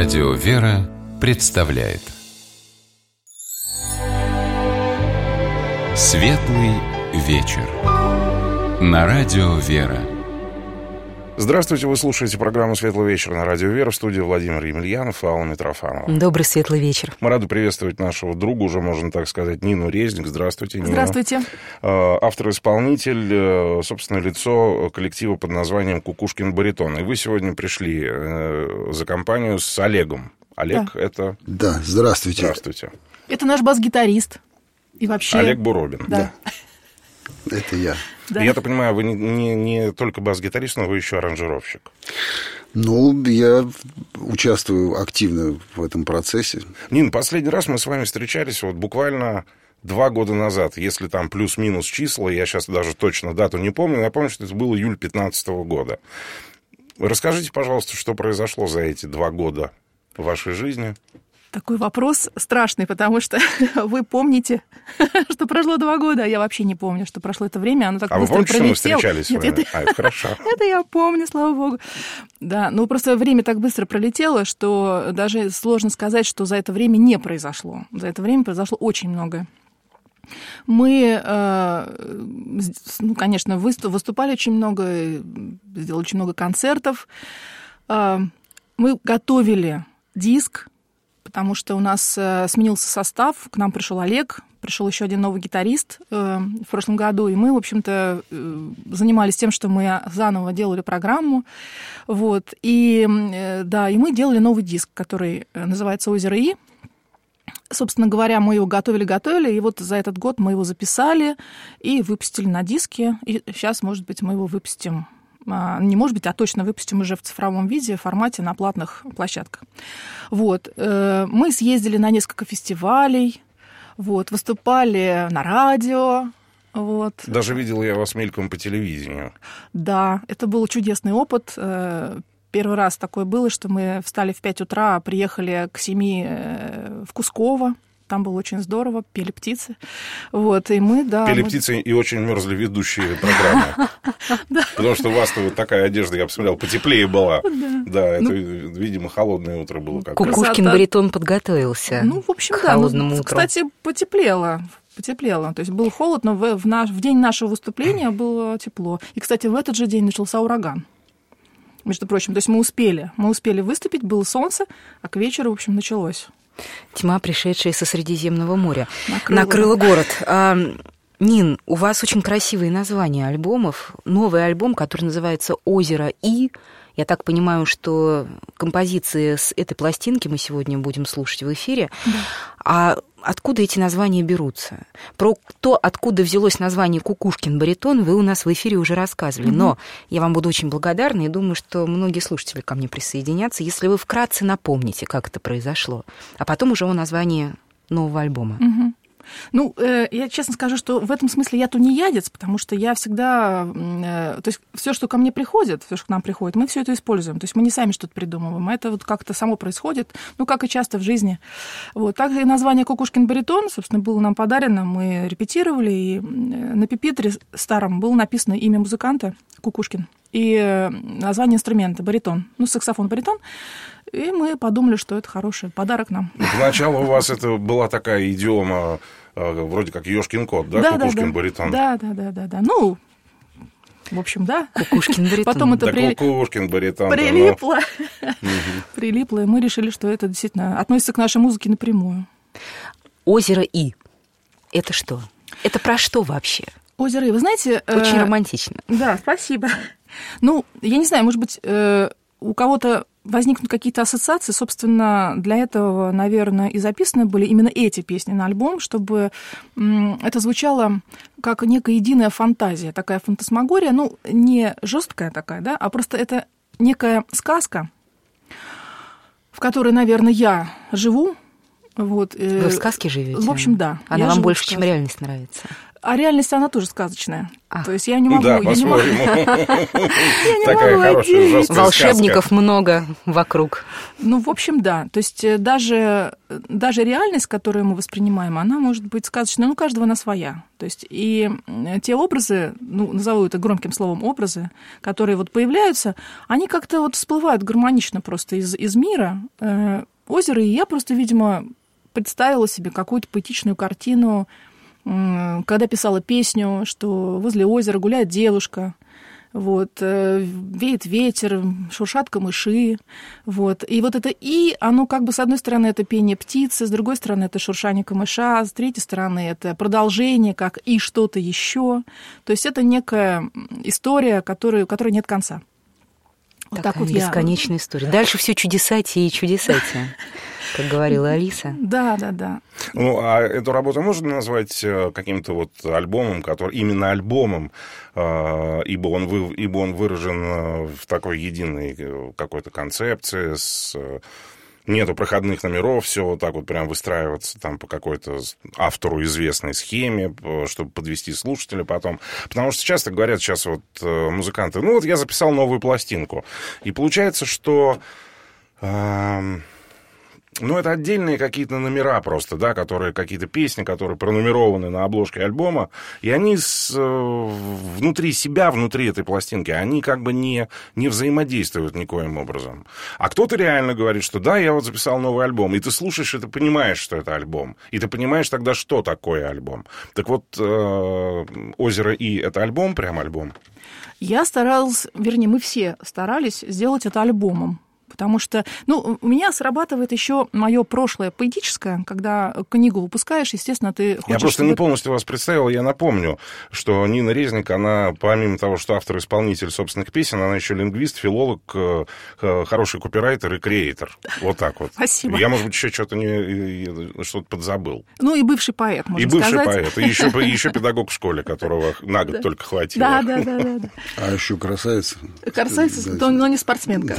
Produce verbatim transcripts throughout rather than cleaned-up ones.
Радио «Вера» представляет Светлый вечер на Радио «Вера». Здравствуйте, вы слушаете программу «Светлый вечер» на Радио «Вера», в студии Владимир Емельянов и Алла Митрофанова. Добрый светлый вечер. Мы рады приветствовать нашего друга, уже можно так сказать, Нину Резник. Здравствуйте, Нина. Здравствуйте. Автор-исполнитель, собственное лицо коллектива под названием «Кукушкин баритон». И вы сегодня пришли за компанию с Олегом. Олег, да. это... Да, здравствуйте. Здравствуйте. Это наш бас-гитарист. И вообще... Олег Буробин. Да. да. Это я. Да. Я так понимаю, вы не, не, не только бас-гитарист, но вы еще аранжировщик. Ну, я участвую активно в этом процессе. Нин, последний раз мы с вами встречались вот буквально два года назад. Если там плюс-минус числа, я сейчас даже точно дату не помню, но я помню, что это был июль пятнадцатого года. Расскажите, пожалуйста, что произошло за эти два года в вашей жизни? Такой вопрос страшный, потому что вы помните, что прошло два года, а я вообще не помню, что прошло это время, оно так а быстро пролетело. А вы помните, что мы встречались Нет, с вами? Это... А, это хорошо. Это я помню, слава богу. Да, ну просто время так быстро пролетело, что даже сложно сказать, что за это время не произошло. За это время произошло очень многое. Мы, ну, конечно, выступали очень много, сделали очень много концертов. Мы готовили диск, потому что у нас э, сменился состав, к нам пришел Олег, пришел еще один новый гитарист э, в прошлом году, и мы, в общем-то, э, занимались тем, что мы заново делали программу, вот, и, э, да, и мы делали новый диск, который называется «Озеро И». Собственно говоря, мы его готовили-готовили, и вот за этот год мы его записали и выпустили на диске, и сейчас, может быть, мы его выпустим, не может быть, а точно выпустим уже в цифровом виде, в формате на платных площадках. Вот. Мы съездили на несколько фестивалей, вот, выступали на радио. Вот. Даже видел я вас мельком по телевидению. Да, это был чудесный опыт. Первый раз такое было, что мы встали в пять утра, приехали к семи в Кусково. Там было очень здорово, пели птицы. Вот, и мы, да... Пели мы... птицы и очень мерзли ведущие программы. Потому что у вас-то вот такая одежда, я посмотрел, потеплее была. Да, это, видимо, холодное утро было. Кукушкин баритон подготовился. Ну, в общем, да. Кстати, потеплело. Потеплело. То есть был холод, но в, в, наш, в день нашего выступления было тепло. И, кстати, в этот же день начался ураган. Между прочим, то есть мы успели. Мы успели выступить, было солнце, а к вечеру, в общем, началось. Тьма, пришедшая со Средиземного моря. Накрыла, Накрыла город. А, Нин, у вас очень красивые названия альбомов. Новый альбом, который называется «Озеро И». Я так понимаю, что композиции с этой пластинки мы сегодня будем слушать в эфире. Да. А откуда эти названия берутся? Про то, откуда взялось название «Кукушкин баритон», вы у нас в эфире уже рассказывали. Угу. Но я вам буду очень благодарна и думаю, что многие слушатели ко мне присоединятся, если вы вкратце напомните, как это произошло. А потом уже о названии нового альбома. Угу. Ну, э, я честно скажу, что в этом смысле я тунеядец, потому что я всегда... Э, то есть все, что ко мне приходит, все, что к нам приходит, мы все это используем. То есть мы не сами что-то придумываем, это вот как-то само происходит, ну, как и часто в жизни. Вот. Так и название «Кукушкин баритон», собственно, было нам подарено, мы репетировали, и на пюпитре старом было написано имя музыканта Кукушкин и название инструмента баритон, ну, саксофон-баритон. И мы подумали, что это хороший подарок нам. Поначалу у вас это была такая идиома, вроде как ёшкин кот, да, да Кукушкин да, баритон? Да, да, да, да, да. Ну, в общем, да. Кукушкин баритон. Потом это да, при... Кукушкин баритон. Прилипло. Но... Прилипло, и мы решили, что это действительно относится к нашей музыке напрямую. «Озеро И». Это что? Это про что вообще? «Озеро И», вы знаете... Очень э... романтично. Да, спасибо. Ну, я не знаю, может быть, э, у кого-то возникнут какие-то ассоциации. Собственно, для этого, наверное, и записаны были именно эти песни на альбом, чтобы это звучало как некая единая фантазия, такая фантасмагория, ну, не жесткая такая, да, а просто это некая сказка, в которой, наверное, я живу. Вот. Вы в сказке живете? В общем, да. Она вам больше, чем реальность нравится? А реальность, она тоже сказочная. А. То есть я не могу... Да, я не могу, такая хорошая, жесткая волшебников много вокруг. Ну, в общем, да. То есть даже, даже реальность, которую мы воспринимаем, она может быть сказочной, ну, у каждого она своя. То есть и те образы, ну, назову это громким словом образы, которые вот появляются, они как-то вот всплывают гармонично просто из, из мира. Озеро, и я просто, видимо, представила себе какую-то поэтичную картину, когда писала песню, что возле озера гуляет девушка, вот, веет ветер, шуршат камыши, вот. И вот это «и», оно как бы, с одной стороны, это пение птицы, с другой стороны, это шуршание камыша, с третьей стороны, это продолжение, как «и что-то еще». То есть это некая история, которой, у которой нет конца. Вот Такая так вот бесконечная я... история. Дальше все чудесатие и чудесатие, как говорила Алиса. Да, да, да. Ну, а эту работу можно назвать каким-то вот альбомом, который именно альбомом, ибо он, вы, ибо он выражен в такой единой какой-то концепции, с... нету проходных номеров, все вот так вот прям выстраиваться там по какой-то автору известной схеме, чтобы подвести слушателя потом. Потому что часто говорят сейчас вот музыканты, ну вот я записал новую пластинку. И получается, что... Э, ну, это отдельные какие-то номера просто, да, которые, какие-то песни, которые пронумерованы на обложке альбома, и они с, внутри себя, внутри этой пластинки, они как бы не, не взаимодействуют никоим образом. А кто-то реально говорит, что да, я вот записал новый альбом, и ты слушаешь, и ты понимаешь, что это альбом, и ты понимаешь тогда, что такое альбом. Так вот, э, «Озеро И» — это альбом, прям альбом? Я старалась, вернее, мы все старались сделать это альбомом. Потому что, ну, у меня срабатывает еще мое прошлое поэтическое, когда книгу выпускаешь, естественно, ты хочешь... Я просто чтобы... не полностью вас представил, я напомню, что Нина Резник, она, помимо того, что автор-исполнитель собственных песен, она еще лингвист, филолог, хороший копирайтер и креатор. Вот так вот. Спасибо. Я, может быть, еще что-то не, что-то подзабыл. Ну, и бывший поэт, можно сказать. И бывший сказать. поэт, и еще, и еще педагог в школе, которого на год только хватило. Да, да, да, да. А еще красавица. Красавица, но не спортсменка.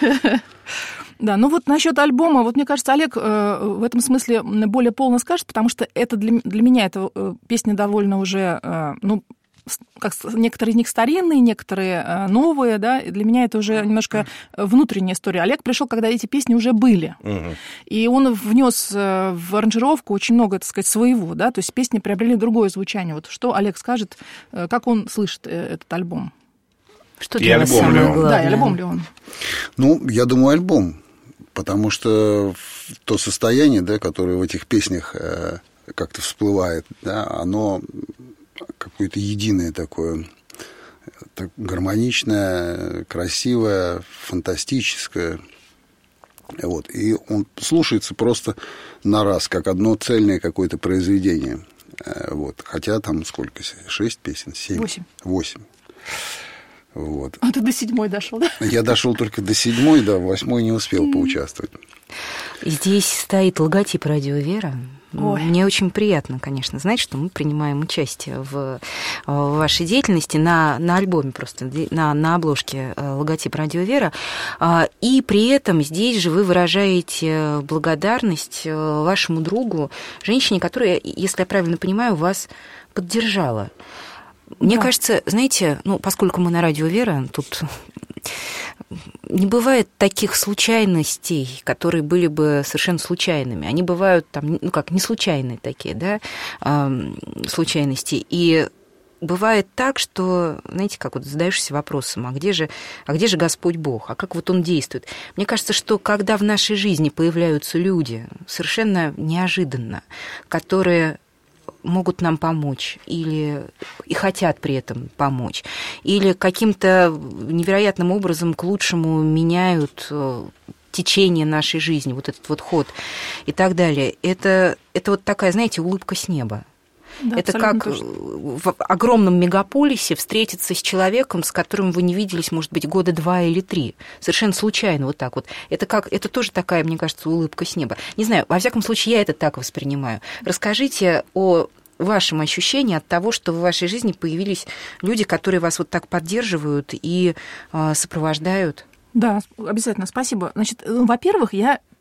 Да, ну вот насчет альбома, вот мне кажется, Олег э, в этом смысле более полно скажет, потому что это для, для меня это э, песни довольно уже, э, ну, как некоторые из них старинные, некоторые э, новые, да, и для меня это уже немножко внутренняя история. Олег пришел, когда эти песни уже были, угу. И он внес э, в аранжировку очень много, так сказать, своего, да, то есть песни приобрели другое звучание. Вот что Олег скажет, э, как он слышит э, этот альбом? Что для вас самое главное? Да, и альбом ли он? Ну, я думаю, альбом. Потому что то состояние, да, которое в этих песнях э, как-то всплывает, да, оно какое-то единое такое, так, гармоничное, красивое, фантастическое. Вот. И он слушается просто на раз, как одно цельное какое-то произведение. Вот. Хотя там сколько? Шесть песен? Семь? Восемь. Восемь. Вот. А ты до седьмой дошел, да? Я дошел только до седьмой, да, в восьмой не успел поучаствовать. Здесь стоит логотип «Радио Вера». Ой. Мне очень приятно, конечно, знать, что мы принимаем участие в, в вашей деятельности на, на альбоме просто, на, на обложке логотип «Радио Вера». И при этом здесь же вы выражаете благодарность вашему другу, женщине, которая, если я правильно понимаю, вас поддержала. Мне да. кажется, знаете, ну, поскольку мы на радио Вера, тут не бывает таких случайностей, которые были бы совершенно случайными. Они бывают там, ну как, не случайные такие, да, случайности. И бывает так, что, знаете, как вот задаешься вопросом, а где же, а где же Господь Бог, а как вот Он действует? Мне кажется, что когда в нашей жизни появляются люди совершенно неожиданно, которые могут нам помочь, или и хотят при этом помочь, или каким-то невероятным образом к лучшему меняют течение нашей жизни, вот этот вот ход и так далее. Это, это вот такая, знаете, улыбка с неба. Да, это как точно. В огромном мегаполисе встретиться с человеком, с которым вы не виделись, может быть, года два или три. Совершенно случайно вот так вот. Это, как, это тоже такая, мне кажется, улыбка с неба. Не знаю, во всяком случае, я это так воспринимаю. Расскажите о вашем ощущении от того, что в вашей жизни появились люди, которые вас вот так поддерживают и э, сопровождают. Да, обязательно, спасибо. Значит, ну, во-первых, я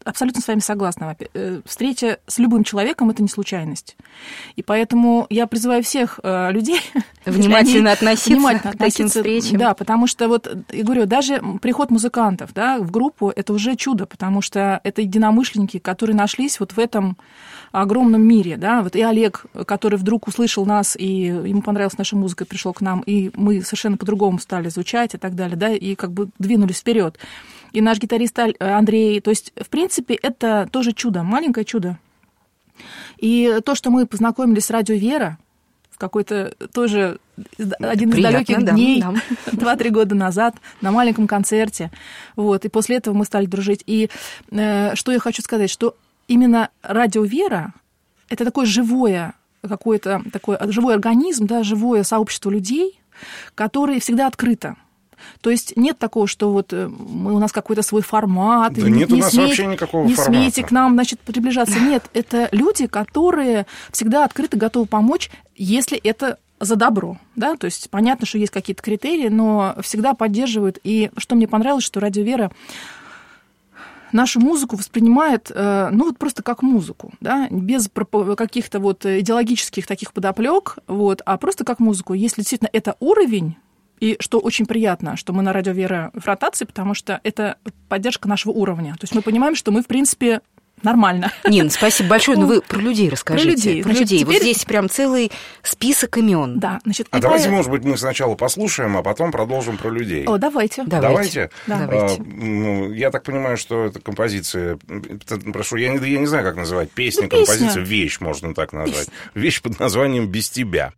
абсолютно с вами согласна. Встреча с любым человеком – это не случайность. И поэтому я призываю всех людей... Внимательно относиться внимательно к таким встречам. Да, потому что, вот, я говорю, даже приход музыкантов, да, в группу – это уже чудо, потому что это единомышленники, которые нашлись вот в этом огромном мире, да, вот и Олег, который вдруг услышал нас, и ему понравилась наша музыка, пришел к нам, и мы совершенно по-другому стали звучать и так далее, да, и как бы двинулись вперед. И наш гитарист Андрей, то есть, в принципе, это тоже чудо, маленькое чудо. И то, что мы познакомились с радио «Вера», в какой-то тоже один из далеких да, дней, да. два-три года назад, на маленьком концерте. Вот, и после этого мы стали дружить. И э, что я хочу сказать, что именно радио «Вера» — это такое живое, какой-то такой живой организм, да, живое сообщество людей, которые всегда открыто. То есть нет такого, что вот мы, у нас какой-то свой формат. Да нет не у нас смейте, вообще никакого не формата. Не смейте к нам, значит, приближаться. Нет, это люди, которые всегда открыты, готовы помочь, если это за добро. Да? То есть понятно, что есть какие-то критерии, но всегда поддерживают. И что мне понравилось, что радио «Вера» нашу музыку воспринимает, ну, вот просто как музыку, да, без каких-то вот идеологических таких подоплек, вот, а просто как музыку. Если действительно это уровень, и что очень приятно, что мы на радио «Вера» в ротации, потому что это поддержка нашего уровня. То есть мы понимаем, что мы, в принципе, нормально. Нин, спасибо большое, но вы про людей расскажите. Про людей. Про Значит, людей. теперь... Вот здесь прям целый список имен. Да, значит, а какая... давайте, может быть, мы сначала послушаем, а потом продолжим про людей. О, давайте. Давайте. Давайте. давайте. А, ну, я так понимаю, что это композиция, прошу, я не, я не знаю, как называть, песня, да композиция, песня. вещь можно так назвать. Песня. Вещь под названием «Без тебя».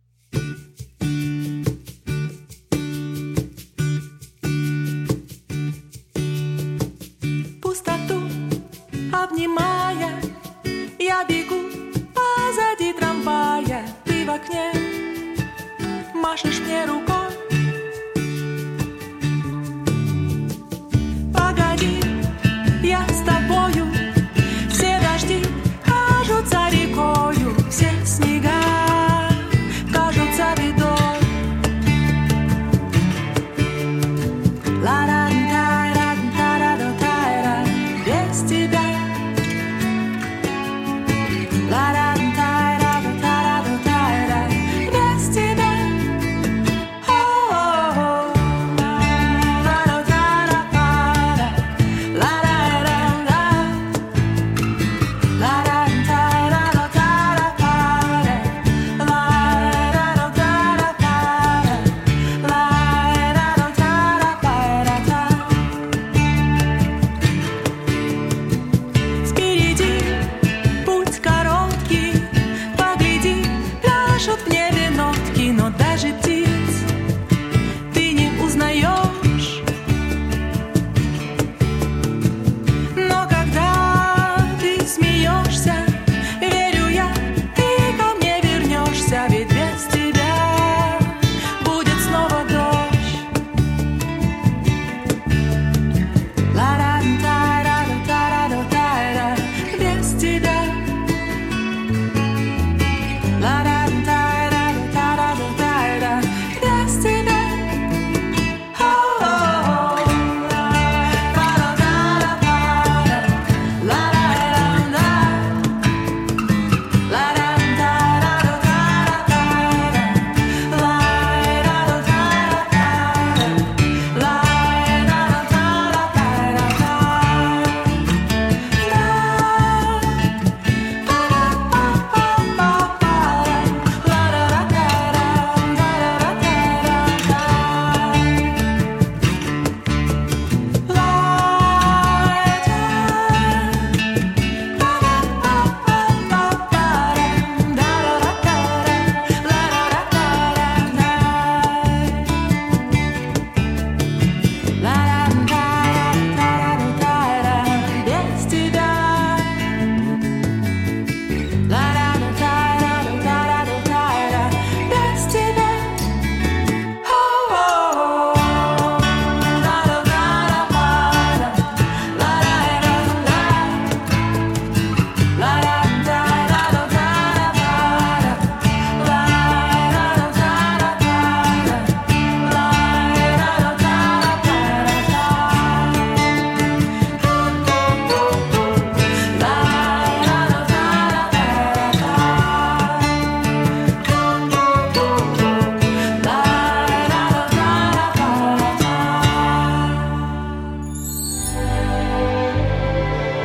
Обнимая, я бегу позади трамвая. Ты в окне машешь мне рукой. Погоди, я с тобою. Все дожди кажутся рекою. Все снега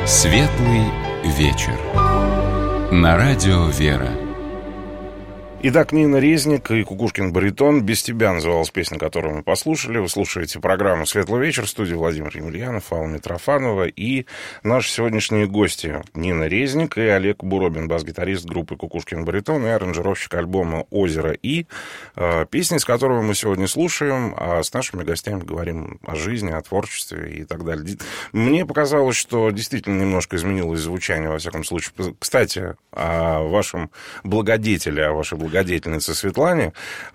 Светлый вечер. На радио «Вера». Итак, Нина Резник и Кукушкин баритон. «Без тебя» называлась песня, которую мы послушали. Вы слушаете программу «Светлый вечер», в студии Владимир Емельянов, Алла Митрофанова и наши сегодняшние гости Нина Резник и Олег Буробин, бас-гитарист группы Кукушкин баритон и аранжировщик альбома «Озеро И». Песни, с которого мы сегодня слушаем, а с нашими гостями говорим о жизни, о творчестве и так далее. Мне показалось, что действительно немножко изменилось звучание, во всяком случае. Кстати, о вашем благодетеле, о вашей благодетельнице благодетельнице Светлане.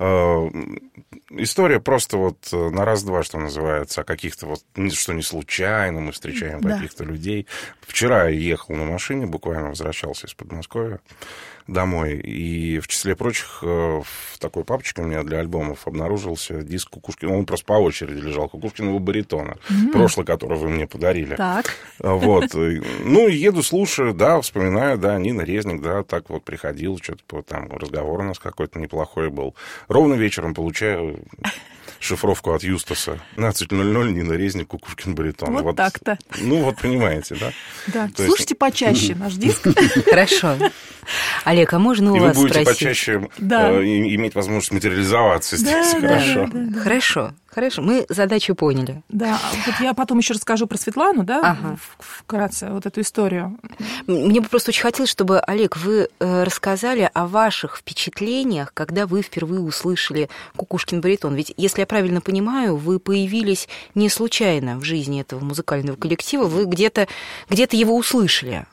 История просто вот на раз-два, что называется, о каких-то вот, что не случайно мы встречаем да. каких-то людей. Вчера я ехал на машине, буквально возвращался из Подмосковья домой, и в числе прочих в такой папочке у меня для альбомов обнаружился диск Кукушкина. Он просто по очереди лежал, Кукушкиного баритона, mm-hmm. прошлый, который вы мне подарили. Так. Вот. Ну, еду, слушаю, да, вспоминаю, да, Нина Резник, да, так вот приходил, что-то там разговор у нас какой-то неплохой был. Ровно вечером получаю шифровку от Юстаса. пятнадцать ноль ноль, Нина Резник, Кукушкин баритон. Вот, вот так-то. Ну, вот понимаете, да? Да. То слушайте есть... почаще наш диск. Хорошо. Олег, а можно у и вас вы будете спросить? почаще да. э, иметь возможность материализоваться здесь. Да, Хорошо. Да, да, да. Хорошо. Хорошо, мы задачу поняли. Да, вот я потом еще расскажу про Светлану, да, ага. вкратце, вот эту историю. Мне бы просто очень хотелось, чтобы, Олег, вы рассказали о ваших впечатлениях, когда вы впервые услышали Кукушкин баритон. Ведь, если я правильно понимаю, вы появились не случайно в жизни этого музыкального коллектива, вы где-то, где-то его услышали.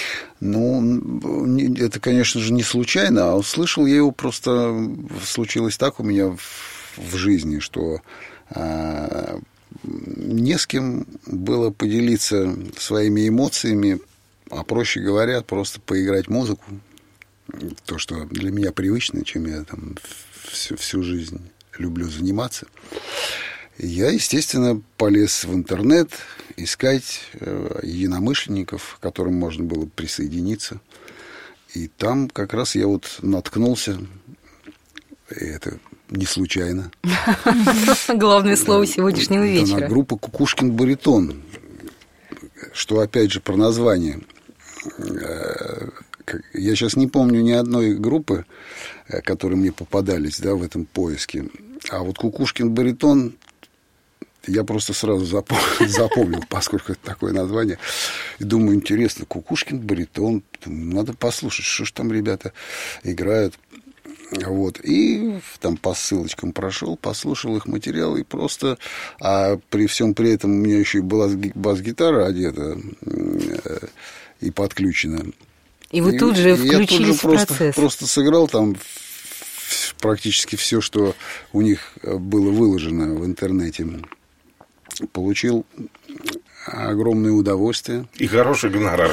Ну, это, конечно же, не случайно, а услышал я его просто... Случилось так у меня в жизни, что а, не с кем было поделиться своими эмоциями, а, проще говоря, просто поиграть музыку. То, что для меня привычно, чем я там всю, всю жизнь люблю заниматься. Я, естественно, полез в интернет искать единомышленников, к которым можно было присоединиться. И там как раз я вот наткнулся, и это не случайно. Главное слово сегодняшнего вечера. На группу «Кукушкин баритон», что, опять же, про название. Я сейчас не помню ни одной группы, которые мне попадались, да, в этом поиске. А вот «Кукушкин баритон» я просто сразу запомнил, запомнил, поскольку это такое название. И думаю, интересно, Кукушкин баритон, надо послушать, что ж там ребята играют. Вот. И там по ссылочкам прошел, послушал их материал, и просто... А при всем при этом у меня еще и была бас-гитара одета и подключена. И вы и, тут же включились тут же в просто, процесс. Просто сыграл там практически все, что у них было выложено в интернете. Получил огромное удовольствие. И хороший гонорар.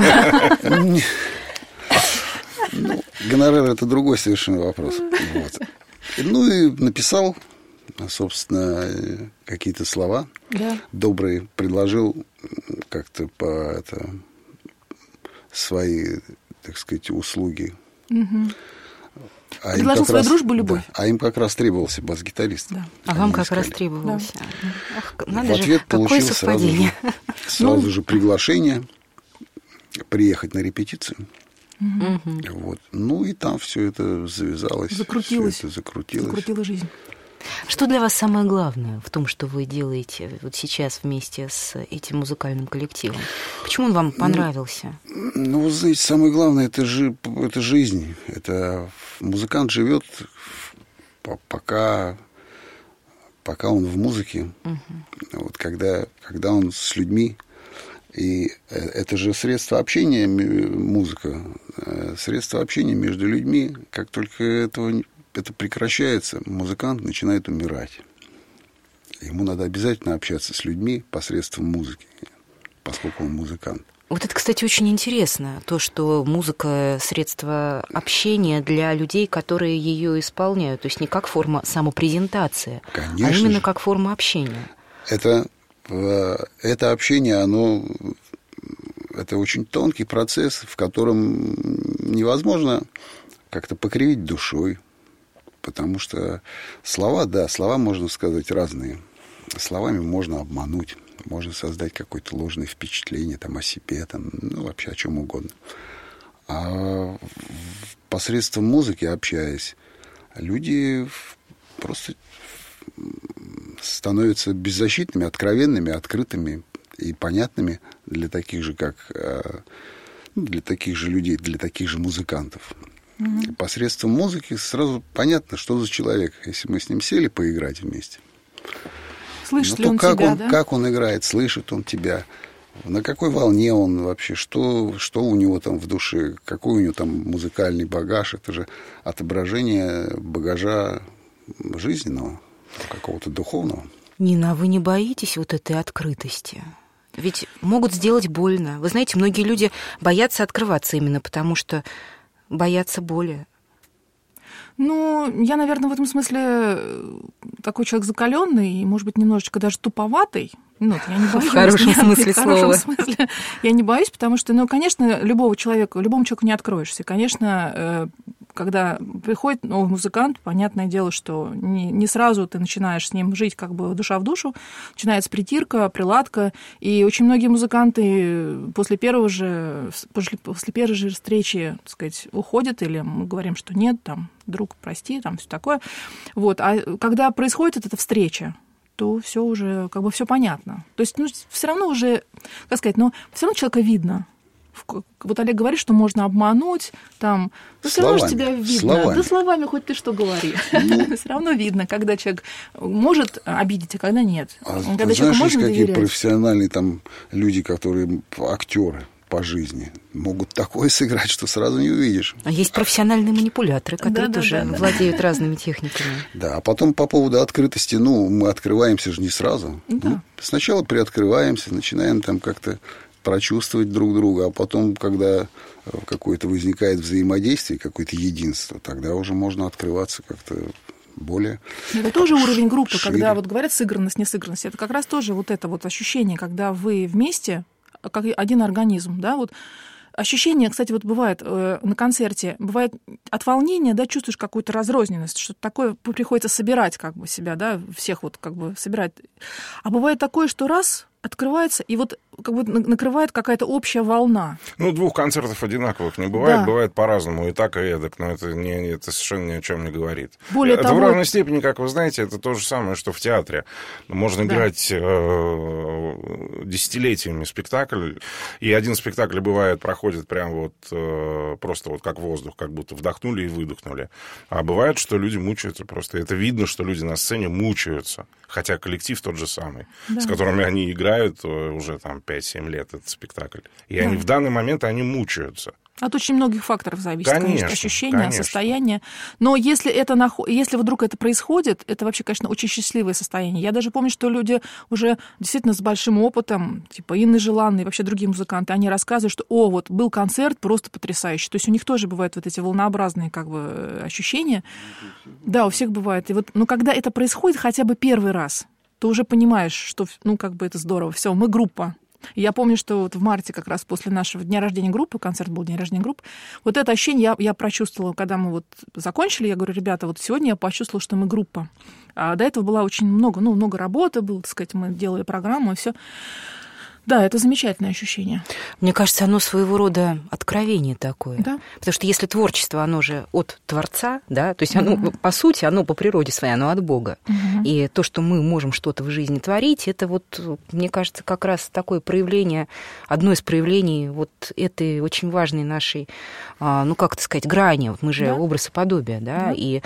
Ну, гонорар – это другой совершенно вопрос. Вот. Ну, и написал, собственно, какие-то слова да. добрые, предложил как-то по это, свои, так сказать, услуги. Угу. А предложил свою раз, дружбу, любовь. Да, а им как раз требовался бас-гитарист. Да. А вам как искали. раз требовался. Да. Ох, надо в ответ же, получил какое совпадение. Сразу, сразу же приглашение приехать на репетицию. Угу. Вот. Ну, и там все это завязалось. Закрутилось. Все это закрутилось. Закрутила жизнь. Что для вас самое главное в том, что вы делаете вот сейчас вместе с этим музыкальным коллективом? Почему он вам понравился? Ну, ну вы знаете, самое главное – это, жи- это жизнь. Это музыкант живет пока, пока он в музыке. Угу. Вот когда, когда он с людьми. И это же средство общения, музыка, средство общения между людьми. Как только этого, это прекращается, музыкант начинает умирать. Ему надо обязательно общаться с людьми посредством музыки, поскольку он музыкант. Вот это, кстати, очень интересно, то, что музыка – средство общения для людей, которые ее исполняют. То есть не как форма самопрезентации, Конечно а именно же. как форма общения. Это... Это общение, оно, это очень тонкий процесс, в котором невозможно как-то покривить душой, потому что слова, да, слова, можно сказать, разные. словами можно обмануть, можно создать какое-то ложное впечатление там, о себе, там, ну, вообще о чем угодно. А посредством музыки, общаясь, люди просто становятся беззащитными, откровенными, открытыми и понятными для таких же, как для таких же людей, для таких же музыкантов. Mm-hmm. Посредством музыки сразу понятно, что за человек, если мы с ним сели поиграть вместе. Слышит ну, ли он как тебя, он, да? Как он играет, слышит он тебя, на какой волне он вообще, что, что у него там в душе, какой у него там музыкальный багаж. Это же отображение багажа жизненного, какого-то духовного. Нина, а вы не боитесь вот этой открытости? Ведь могут сделать больно. Вы знаете, многие люди боятся открываться именно потому, что боятся боли. Ну, я, наверное, в этом смысле такой человек закаленный и, может быть, немножечко даже туповатый. Ну, я не боюсь. В хорошем нет, смысле в хорошем слова. смысле. Я не боюсь, потому что, ну, конечно, любого человека, любому человеку не откроешься. Конечно, когда приходит новый музыкант, понятное дело, что не, не сразу ты начинаешь с ним жить как бы душа в душу. Начинается притирка, приладка. И очень многие музыканты после первого же, после, после первой же встречи, так сказать, уходят, или мы говорим, что нет, там, друг, прости, там, все такое. Вот. А когда происходит эта встреча, то все уже, как бы, все понятно. То есть, ну, все равно уже, как сказать, но все равно человека видно. Вот Олег говорит, что можно обмануть, там, ну, все равно же тебя видно. Словами. Да словами хоть ты что говори. Ну, все равно видно, когда человек может обидеть, а когда нет. А когда ты знаешь, есть какие доверять. профессиональные там люди, которые актеры по жизни, могут такое сыграть, что сразу не увидишь. А есть профессиональные манипуляторы, которые Да, да, тоже да, да. владеют разными техниками. Да, а потом по поводу открытости, ну, мы открываемся же не сразу. Да. Ну, сначала приоткрываемся, начинаем там как-то прочувствовать друг друга, а потом, когда какое-то возникает взаимодействие, какое-то единство, тогда уже можно открываться как-то более... Это тоже уровень группы, шире. когда вот говорят сыгранность, несыгранность. Это как раз тоже вот это вот ощущение, когда вы вместе, как один организм, да, вот ощущение, кстати, вот бывает э, на концерте, бывает от волнения, да, чувствуешь какую-то разрозненность, что-то такое приходится собирать как бы себя, да, всех вот как бы собирать. А бывает такое, что раз открывается, и вот как бы накрывает какая-то общая волна. Ну, двух концертов одинаковых не бывает, Да. бывает по-разному, и так, и эдак, но это, не, это совершенно ни о чем не говорит. Более это того... в равной степени, как вы знаете, это то же самое, что в театре. Можно Да. играть э, десятилетиями спектакль, и один спектакль, бывает, проходит прям вот э, просто вот как воздух, как будто вдохнули и выдохнули. А бывает, что люди мучаются просто. Это видно, что люди на сцене мучаются, хотя коллектив тот же самый, Да. с которыми они играют уже там пять-семь лет этот спектакль. И Да. они в данный момент они мучаются. От очень многих факторов зависит, конечно, Конечно, ощущение, конечно. состояние. Но если, это нахо... если вдруг это происходит, это вообще, конечно, очень счастливое состояние. Я даже помню, что люди уже действительно с большим опытом, типа Инны Желанной и вообще другие музыканты, они рассказывают, что, о, вот был концерт просто потрясающий. То есть у них тоже бывают вот эти волнообразные как бы ощущения. Да, у всех бывает. И вот, но когда это происходит хотя бы первый раз, ты уже понимаешь, что, ну, как бы это здорово. Все, мы группа. И я помню, что вот в марте, как раз после нашего дня рождения группы, концерт был день рождения группы, вот это ощущение я, я прочувствовала, когда мы вот закончили, я говорю, ребята, вот сегодня я почувствовала, что мы группа. А до этого было очень много, ну, много работы было, так сказать, мы делали программу и все. Да, это замечательное ощущение. Мне кажется, оно своего рода откровение такое. Да. Потому что если творчество, оно же от Творца, да, то есть оно, Мгм. по сути, оно по природе своей, оно от Бога. Мгм. И то, что мы можем что-то в жизни творить, это вот, мне кажется, как раз такое проявление, одно из проявлений вот этой очень важной нашей, а, ну, как это сказать, грани. Вот мы же Да. образ и подобие, да, Да. и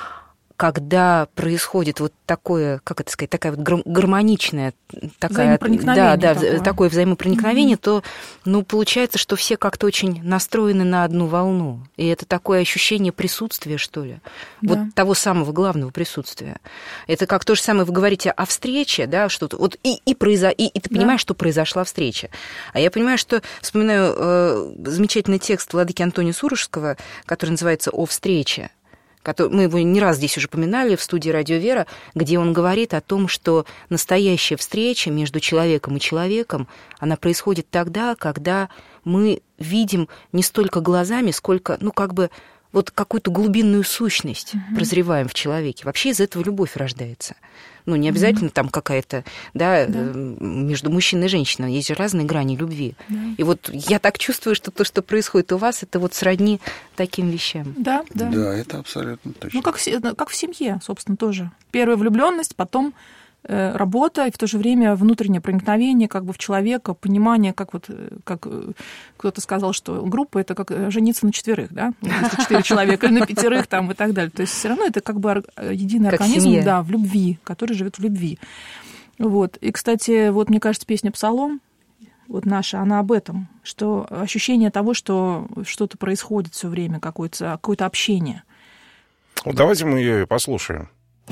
когда происходит вот такое, как это сказать, такая вот гар- гармоничная, такая, Взаимопроникновение да, да, такое. такое взаимопроникновение, то, ну, получается, что все как-то очень настроены на одну волну. И это такое ощущение присутствия, что ли, Да. вот того самого главного присутствия. Это как то же самое, вы говорите о встрече, да, что-то, вот и, и, произо... и, и ты Да. понимаешь, что произошла встреча. А я понимаю, что, вспоминаю э, замечательный текст владыки Антония Сурожского, который называется «О встрече». Мы его не раз здесь уже упоминали в студии «Радио Вера», где он говорит о том, что настоящая встреча между человеком и человеком, она происходит тогда, когда мы видим не столько глазами, сколько, ну, как бы, вот какую-то глубинную сущность Мгм. прозреваем в человеке. Вообще из этого любовь рождается. Ну, не обязательно mm-hmm. там какая-то, да, да, между мужчиной и женщиной. Есть же разные грани любви. Да. И вот я так чувствую, что то, что происходит у вас, это вот сродни таким вещам. Да, да. Да, это абсолютно точно. Ну, как, как в семье, собственно, тоже. Первая влюбленность, потом работа, и в то же время внутреннее проникновение как бы в человека, понимание, как вот, как кто-то сказал, что группа — это как жениться на четверых, да, если четыре человека, или на пятерых там и так далее. То есть все равно это как бы единый как организм, семья. Да, в любви, который живет в любви. Вот. И, кстати, вот мне кажется, песня «Псалом», вот наша, она об этом, что ощущение того, что что-то происходит все время, какое-то, какое-то общение. Вот давайте мы ее и послушаем.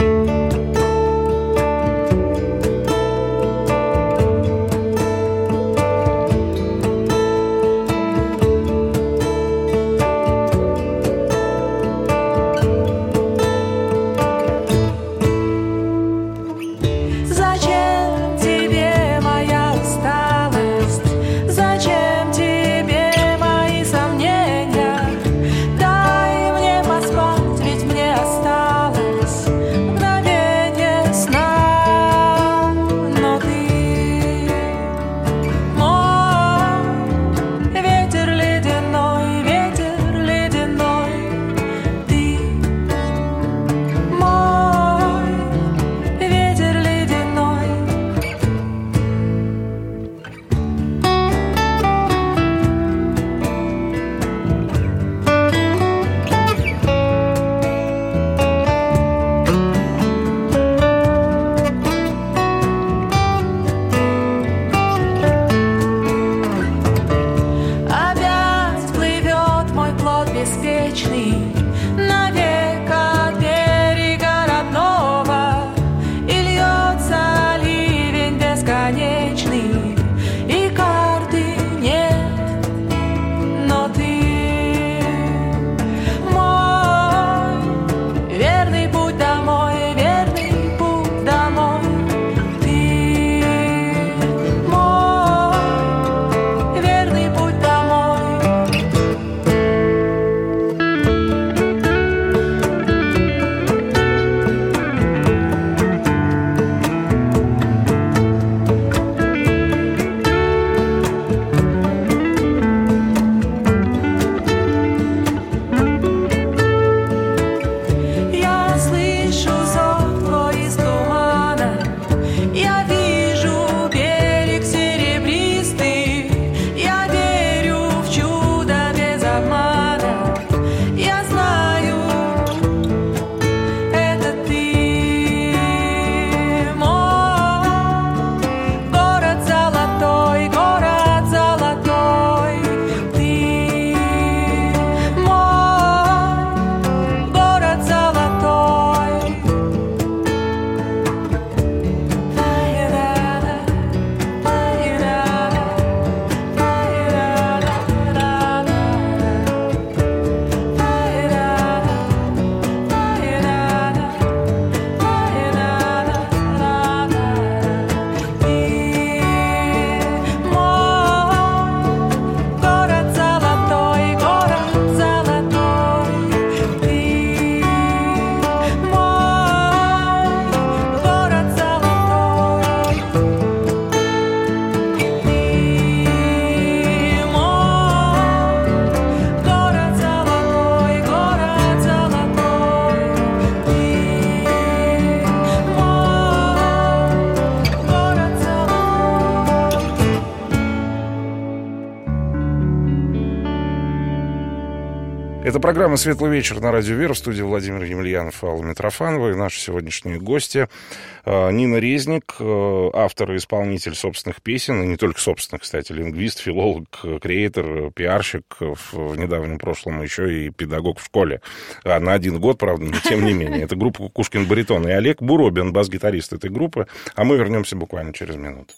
Это программа «Светлый вечер» на радио «Вера». В студии Владимир Емельянов и Алла Митрофанова. И наши сегодняшние гости Нина Резник, автор и исполнитель собственных песен, и не только собственных, кстати, лингвист, филолог, креатор, пиарщик, в недавнем прошлом еще и педагог в школе. А на один год, правда, но тем не менее. Это группа «Кукушкин баритон». И Олег Буробин, бас-гитарист этой группы. А мы вернемся буквально через минуту.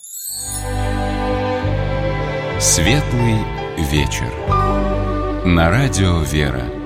«Светлый вечер» на радио «Вера».